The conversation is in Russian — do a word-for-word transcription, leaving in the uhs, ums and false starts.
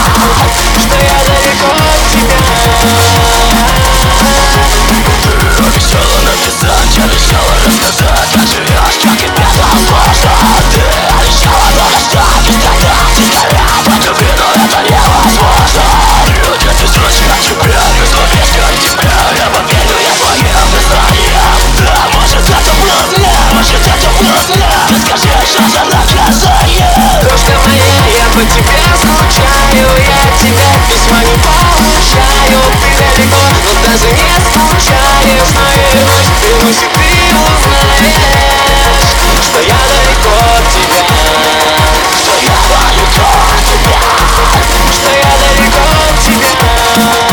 что я далеко от тебя. Ты обещала написать, обещала рассказать, как живешь, как тебе там сложно. Ты обещала много что без тебя, без тебя быть любви, но это невозможно. Люди, ты срочно от тебя, без любви, как тебя. Я поверю я твоим признаниям. Да, может это было зря, может это было зря. Ты скажи, что за наказание? Дружка моя, я по тебе скучаю, я тебя письма не получаю. Ты далеко, но даже не скучаешь, но я вернусь, вернусь и ты узнаешь, что я далеко от тебя, Что я далеко от тебя, что я далеко от тебя.